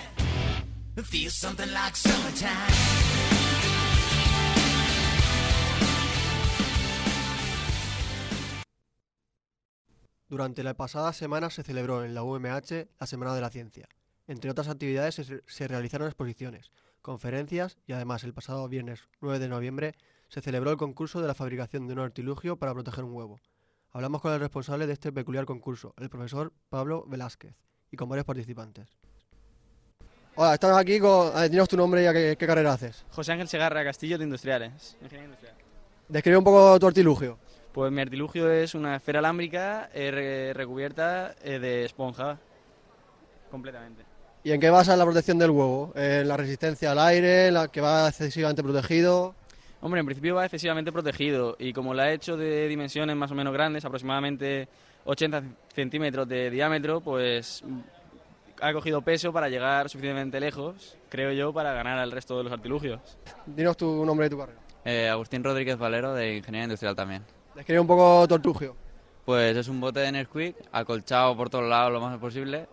Durante la pasada semana se celebró en la UMH la Semana de la Ciencia. Entre otras actividades se realizaron exposiciones, conferencias y además el pasado viernes 9 de noviembre se celebró el concurso de la fabricación de un artilugio para proteger un huevo. Hablamos con el responsable de este peculiar concurso, el profesor Pablo Velázquez, y con varios participantes. Hola, estamos aquí con... dinos tu nombre y qué carrera haces. José Ángel Segarra Castillo, de Industriales, Ingeniería Industrial. Describe un poco tu artilugio. Pues mi artilugio es una esfera alámbrica recubierta de esponja, completamente. ¿Y en qué basa la protección del huevo? ¿En la resistencia al aire, en la que va excesivamente protegido? Hombre, en principio va excesivamente protegido y como la he hecho de dimensiones más o menos grandes, aproximadamente 80 centímetros de diámetro, pues ha cogido peso para llegar suficientemente lejos, creo yo, para ganar al resto de los artilugios. Dinos tu nombre y tu carrera. Agustín Rodríguez Valero, de Ingeniería Industrial también. Describe un poco tu artilugio. Pues es un bote de Nesquik, acolchado por todos lados lo más posible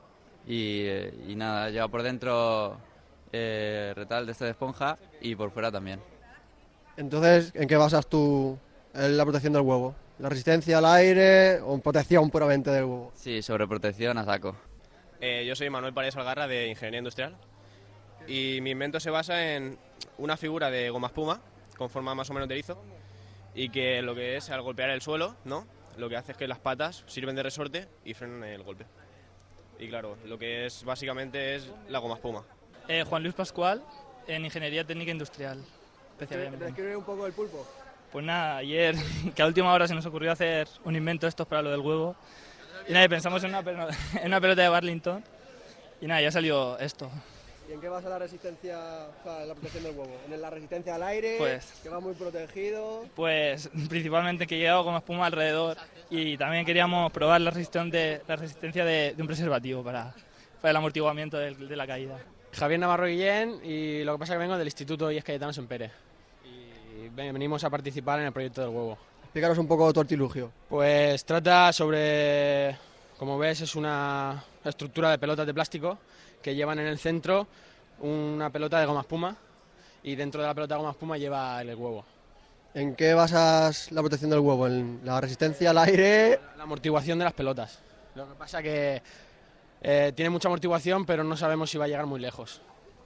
y nada, lleva por dentro retal de esponja y por fuera también. Entonces, ¿en qué basas tú la protección del huevo? ¿La resistencia al aire o protección puramente del huevo? Sí, sobreprotección a saco. Yo soy Manuel Paredes Algarra, de Ingeniería Industrial, y mi invento se basa en una figura de goma espuma con forma más o menos de erizo, y que lo que es al golpear el suelo, ¿no?, lo que hace es que las patas sirven de resorte y frenan el golpe. Y claro, lo que es básicamente es la goma espuma. Juan Luis Pascual, en Ingeniería Técnica Industrial, especialmente. ¿Describe un poco el pulpo? Pues nada, ayer, que a última hora se nos ocurrió hacer un invento estos para lo del huevo, y nada, pensamos en una pelota de Burlington, y nada, ya salió esto. ¿Y en qué basa la resistencia, o sea, la protección del huevo? ¿En la resistencia al aire, pues, que va muy protegido? Pues principalmente que llegaba con espuma alrededor, y también queríamos probar la resistencia de un preservativo para el amortiguamiento de la caída. Javier Navarro Guillén, y lo que pasa es que vengo del Instituto IES Cayetano Sempere y venimos a participar en el proyecto del huevo. Explícanos un poco tu artilugio. Pues trata sobre, como ves, es una estructura de pelotas de plástico que llevan en el centro una pelota de goma espuma y dentro de la pelota de goma espuma lleva el huevo. ¿En qué basas la protección del huevo? ¿En la resistencia al aire? La amortiguación de las pelotas. Lo que pasa que tiene mucha amortiguación, pero no sabemos si va a llegar muy lejos.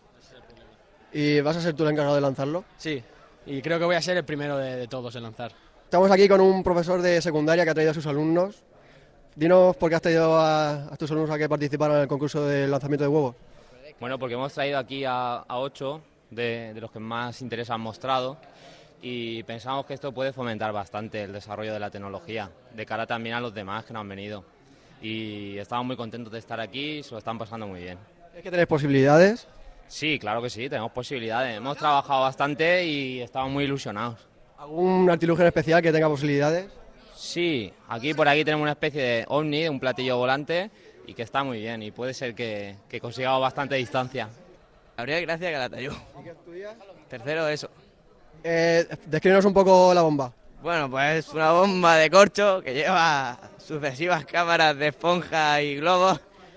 ¿Y vas a ser tú el encargado de lanzarlo? Sí, y creo que voy a ser el primero de todos en lanzar. Estamos aquí con un profesor de secundaria que ha traído a sus alumnos. Dinos por qué has traído a tus alumnos a que participaran en el concurso de lanzamiento de huevos. Bueno, porque hemos traído aquí a 8 de los que más interés han mostrado y pensamos que esto puede fomentar bastante el desarrollo de la tecnología, de cara también a los demás que no han venido. Y estamos muy contentos de estar aquí y se lo están pasando muy bien. ¿Es que tenéis posibilidades? Sí, claro que sí, tenemos posibilidades. Hemos trabajado bastante y estamos muy ilusionados. ¿Algún artilugio en especial que tenga posibilidades? Sí, por aquí tenemos una especie de ovni, un platillo volante, y que está muy bien y puede ser que consigamos bastante distancia. Habría gracia Calatayud. ¿Y qué estudias? Tercero de eso. Descríbenos un poco la bomba. Bueno, pues una bomba de corcho que lleva sucesivas cámaras de esponja y globos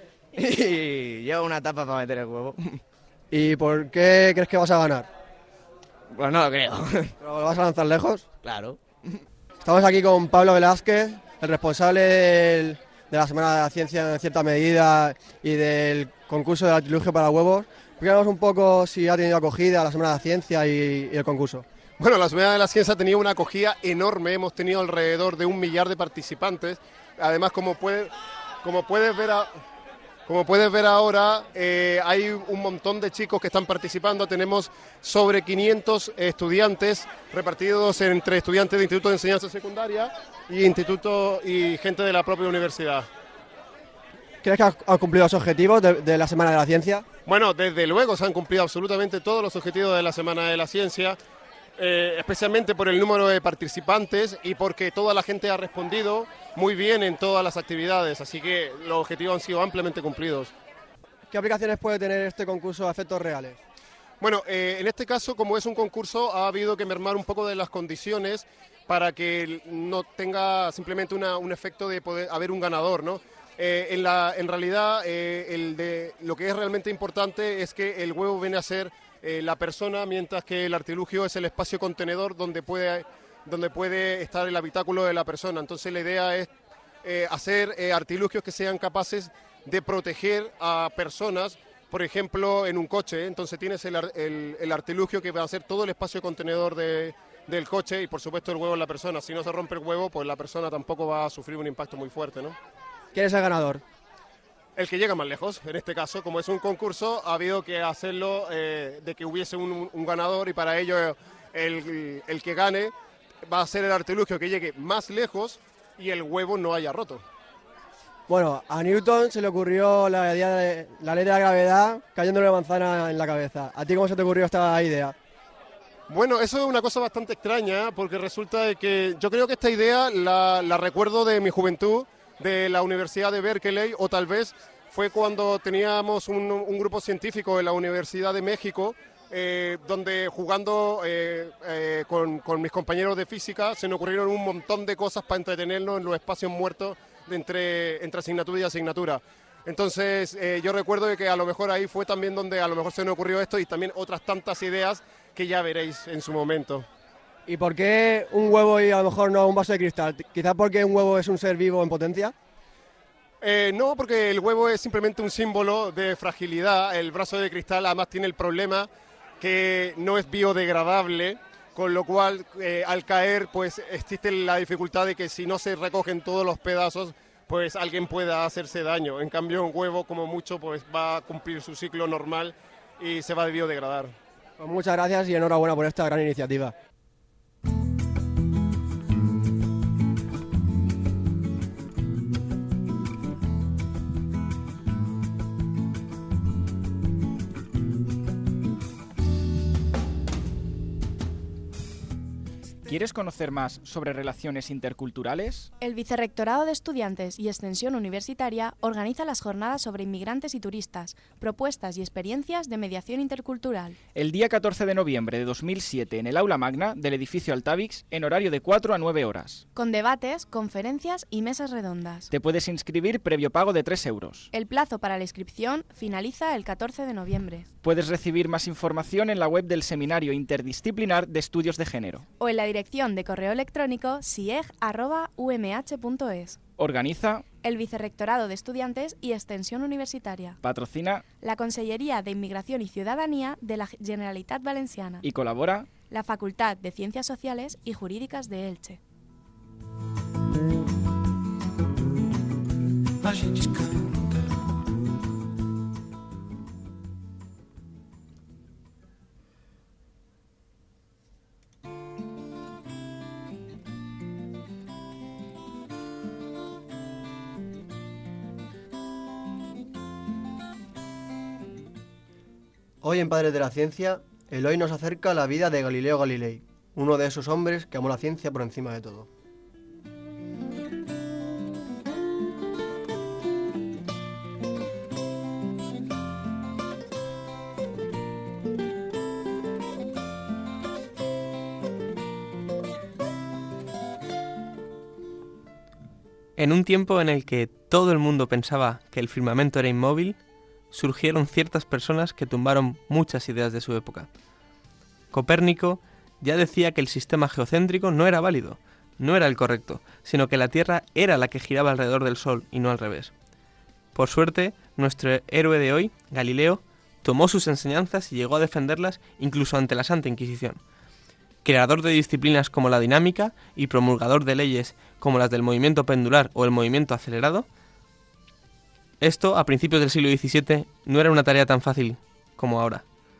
y lleva una tapa para meter el huevo. ¿Y por qué crees que vas a ganar? Pues no lo creo. ¿Pero lo vas a lanzar lejos? Claro. Estamos aquí con Pablo Velázquez, el responsable de la Semana de la Ciencia en cierta medida y del concurso de artilugio para huevos. Explícanos un poco si ha tenido acogida la Semana de la Ciencia y el concurso. Bueno, la Semana de la Ciencia ha tenido una acogida enorme, hemos tenido alrededor de 1 millar de participantes. Además, como puedes ver ahora, hay un montón de chicos que están participando. Tenemos sobre 500 estudiantes repartidos entre estudiantes de Instituto de Enseñanza Secundaria y gente de la propia universidad. ¿Crees que han cumplido los objetivos de la Semana de la Ciencia? Bueno, desde luego se han cumplido absolutamente todos los objetivos de la Semana de la Ciencia, especialmente por el número de participantes y porque toda la gente ha respondido muy bien en todas las actividades, así que los objetivos han sido ampliamente cumplidos. ¿Qué aplicaciones puede tener este concurso a efectos reales? Bueno, en este caso, como es un concurso, ha habido que mermar un poco de las condiciones para que no tenga simplemente un efecto de poder haber un ganador, ¿no? En realidad, lo que es realmente importante es que el huevo viene a ser la persona, mientras que el artilugio es el espacio contenedor donde puede estar el habitáculo de la persona. Entonces la idea es hacer artilugios que sean capaces de proteger a personas, por ejemplo, en un coche. Entonces tienes el artilugio que va a ser todo el espacio contenedor del coche y por supuesto el huevo en la persona. Si no se rompe el huevo, pues la persona tampoco va a sufrir un impacto muy fuerte, ¿no? ¿Quién es el ganador? el que llega más lejos. En este caso, como es un concurso, ha habido que hacerlo de que hubiese un ganador, y para ello el que gane va a ser el artilugio que llegue más lejos y el huevo no haya roto. Bueno, a Newton se le ocurrió la ley de la gravedad cayéndole una manzana en la cabeza. ¿A ti cómo se te ocurrió esta idea? Bueno, eso es una cosa bastante extraña, porque resulta de que yo creo que esta idea la recuerdo de mi juventud, de la Universidad de Berkeley, o tal vez fue cuando teníamos un grupo científico en la Universidad de México, donde jugando con mis compañeros de física se nos ocurrieron un montón de cosas para entretenernos en los espacios muertos entre asignatura y asignatura. Entonces yo recuerdo de que a lo mejor ahí fue también donde a lo mejor se nos ocurrió esto, y también otras tantas ideas que ya veréis en su momento. ¿Y por qué un huevo y a lo mejor no un vaso de cristal? ¿Quizás porque un huevo es un ser vivo en potencia? No, porque el huevo es simplemente un símbolo de fragilidad. El vaso de cristal además tiene el problema que no es biodegradable, con lo cual al caer pues existe la dificultad de que si no se recogen todos los pedazos, pues alguien pueda hacerse daño. En cambio, un huevo como mucho pues va a cumplir su ciclo normal y se va a biodegradar. Pues muchas gracias y enhorabuena por esta gran iniciativa. ¿Quieres conocer más sobre relaciones interculturales? El Vicerrectorado de Estudiantes y Extensión Universitaria organiza las jornadas sobre inmigrantes y turistas, propuestas y experiencias de mediación intercultural. El día 14 de noviembre de 2007 en el Aula Magna del edificio Altavix, en horario de 4 a 9 horas. Con debates, conferencias y mesas redondas. Te puedes inscribir previo pago de 3 euros. El plazo para la inscripción finaliza el 14 de noviembre. Puedes recibir más información en la web del Seminario Interdisciplinar de Estudios de Género. O en la dirección de correo electrónico sieg@umh.es. Organiza el Vicerrectorado de Estudiantes y Extensión Universitaria. Patrocina la Consellería de Inmigración y Ciudadanía de la Generalitat Valenciana. Y colabora la Facultad de Ciencias Sociales y Jurídicas de Elche. Hoy en Padres de la Ciencia, Eloy nos acerca a la vida de Galileo Galilei, uno de esos hombres que amó la ciencia por encima de todo. En un tiempo en el que todo el mundo pensaba que el firmamento era inmóvil, surgieron ciertas personas que tumbaron muchas ideas de su época. Copérnico ya decía que el sistema geocéntrico no era válido, no era el correcto, sino que la Tierra era la que giraba alrededor del Sol y no al revés. Por suerte, nuestro héroe de hoy, Galileo, tomó sus enseñanzas y llegó a defenderlas incluso ante la Santa Inquisición. Creador de disciplinas como la dinámica y promulgador de leyes como las del movimiento pendular o el movimiento acelerado, esto, a principios del siglo XVII, no era una tarea tan fácil como ahora.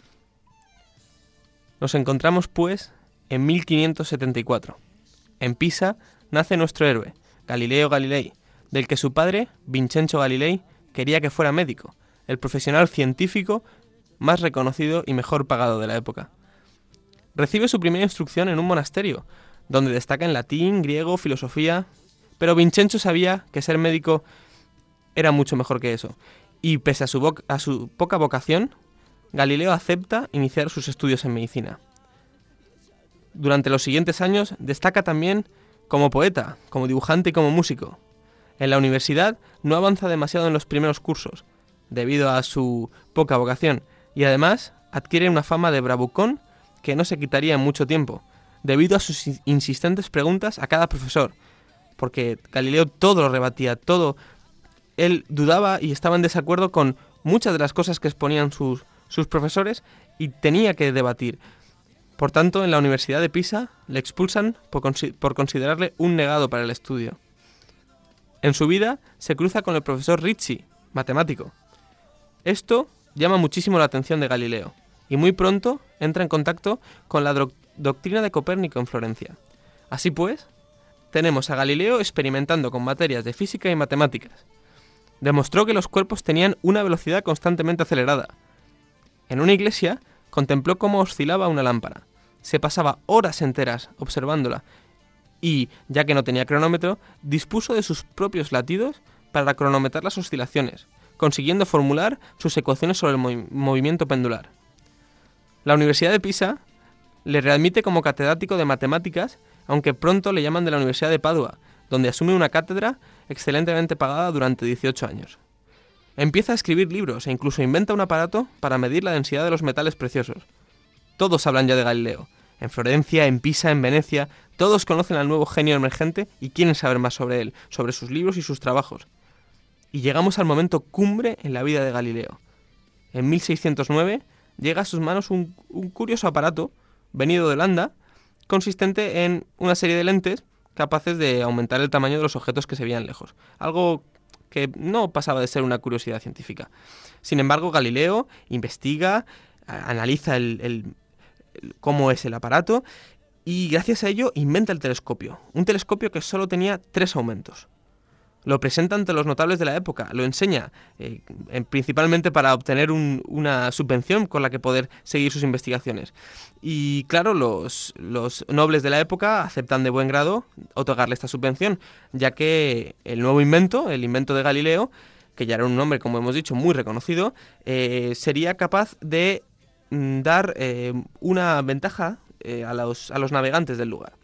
Nos encontramos, pues, en 1574. En Pisa nace nuestro héroe, Galileo Galilei, del que su padre, Vincenzo Galilei, quería que fuera médico, el profesional científico más reconocido y mejor pagado de la época. Recibe su primera instrucción en un monasterio, donde destaca en latín, griego, filosofía, pero Vincenzo sabía que ser médico era mucho mejor que eso, y pese a su poca vocación, Galileo acepta iniciar sus estudios en medicina. Durante los siguientes años destaca también como poeta, como dibujante y como músico. En la universidad no avanza demasiado en los primeros cursos, debido a su poca vocación, y además adquiere una fama de bravucón que no se quitaría en mucho tiempo, debido a sus insistentes preguntas a cada profesor, porque Galileo todo lo rebatía, todo. Él dudaba y estaba en desacuerdo con muchas de las cosas que exponían sus profesores y tenía que debatir. Por tanto, en la Universidad de Pisa le expulsan por considerarle un negado para el estudio. En su vida se cruza con el profesor Ricci, matemático. Esto llama muchísimo la atención de Galileo, y muy pronto entra en contacto con la doctrina de Copérnico en Florencia. Así pues, tenemos a Galileo experimentando con materias de física y matemáticas. Demostró que los cuerpos tenían una velocidad constantemente acelerada. En una iglesia, contempló cómo oscilaba una lámpara. Se pasaba horas enteras observándola y, ya que no tenía cronómetro, dispuso de sus propios latidos para cronometrar las oscilaciones, consiguiendo formular sus ecuaciones sobre el movimiento pendular. La Universidad de Pisa le readmite como catedrático de matemáticas, aunque pronto le llaman de la Universidad de Padua, donde asume una cátedra excelentemente pagada durante 18 años. Empieza a escribir libros e incluso inventa un aparato para medir la densidad de los metales preciosos. Todos hablan ya de Galileo. En Florencia, en Pisa, en Venecia, todos conocen al nuevo genio emergente y quieren saber más sobre él, sobre sus libros y sus trabajos. Y llegamos al momento cumbre en la vida de Galileo. En 1609 llega a sus manos un curioso aparato, venido de Holanda, consistente en una serie de lentes capaces de aumentar el tamaño de los objetos que se veían lejos. Algo que no pasaba de ser una curiosidad científica. Sin embargo, Galileo investiga, analiza cómo es el aparato y gracias a ello inventa el telescopio. Un telescopio que solo tenía 3 aumentos. Lo presenta ante los notables de la época, lo enseña, principalmente para obtener una subvención con la que poder seguir sus investigaciones. Y claro, los nobles de la época aceptan de buen grado otorgarle esta subvención, ya que el nuevo invento, el invento de Galileo, que ya era un nombre, como hemos dicho, muy reconocido, sería capaz de dar una ventaja a los navegantes del lugar.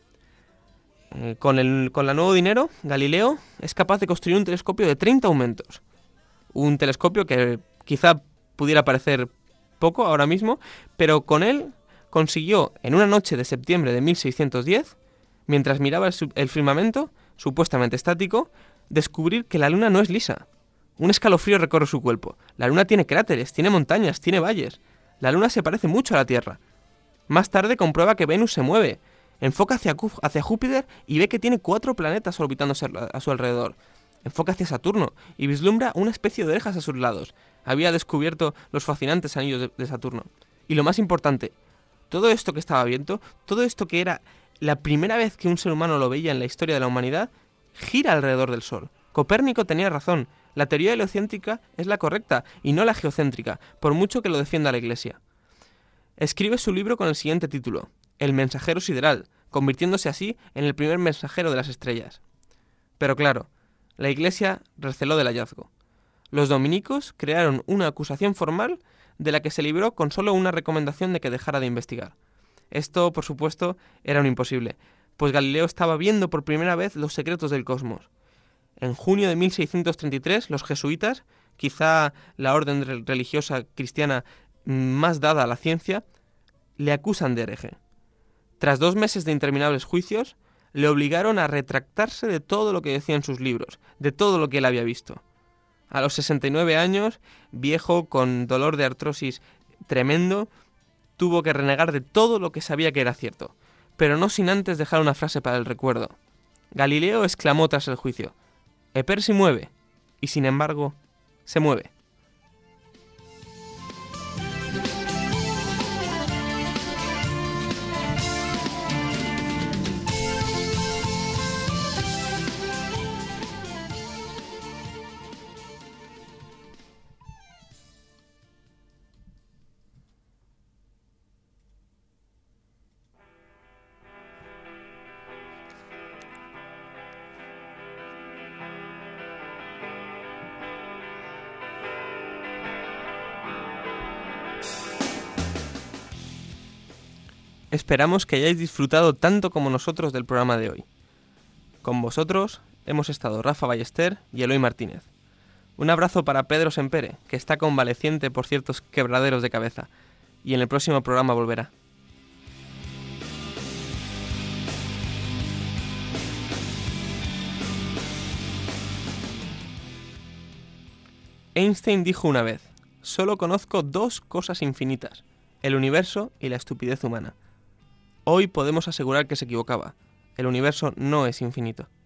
Con el nuevo dinero, Galileo es capaz de construir un telescopio de 30 aumentos. Un telescopio que quizá pudiera parecer poco ahora mismo, pero con él consiguió, en una noche de septiembre de 1610, mientras miraba el firmamento, supuestamente estático, descubrir que la Luna no es lisa. Un escalofrío recorre su cuerpo. La Luna tiene cráteres, tiene montañas, tiene valles. La Luna se parece mucho a la Tierra. Más tarde comprueba que Venus se mueve. Enfoca hacia Júpiter y ve que tiene 4 planetas orbitándose a su alrededor. Enfoca hacia Saturno y vislumbra una especie de orejas a sus lados. Había descubierto los fascinantes anillos de Saturno. Y lo más importante, todo esto que estaba viendo, todo esto que era la primera vez que un ser humano lo veía en la historia de la humanidad, gira alrededor del Sol. Copérnico tenía razón. La teoría heliocéntrica es la correcta y no la geocéntrica, por mucho que lo defienda la Iglesia. Escribe su libro con el siguiente título: El mensajero sideral, convirtiéndose así en el primer mensajero de las estrellas. Pero claro, la Iglesia receló del hallazgo. Los dominicos crearon una acusación formal de la que se libró con solo una recomendación de que dejara de investigar. Esto, por supuesto, era un imposible, pues Galileo estaba viendo por primera vez los secretos del cosmos. En junio de 1633, los jesuitas, quizá la orden religiosa cristiana más dada a la ciencia, le acusan de hereje. Tras 2 meses de interminables juicios, le obligaron a retractarse de todo lo que decía en sus libros, de todo lo que él había visto. A los 69 años, viejo, con dolor de artrosis tremendo, tuvo que renegar de todo lo que sabía que era cierto, pero no sin antes dejar una frase para el recuerdo. Galileo exclamó tras el juicio: «Eper se mueve», y sin embargo, se mueve. Esperamos que hayáis disfrutado tanto como nosotros del programa de hoy. Con vosotros hemos estado Rafa Ballester y Eloy Martínez. Un abrazo para Pedro Sempere, que está convaleciente por ciertos quebraderos de cabeza, y en el próximo programa volverá. Einstein dijo una vez: «Solo conozco 2 cosas infinitas, el universo y la estupidez humana». Hoy podemos asegurar que se equivocaba. El universo no es infinito.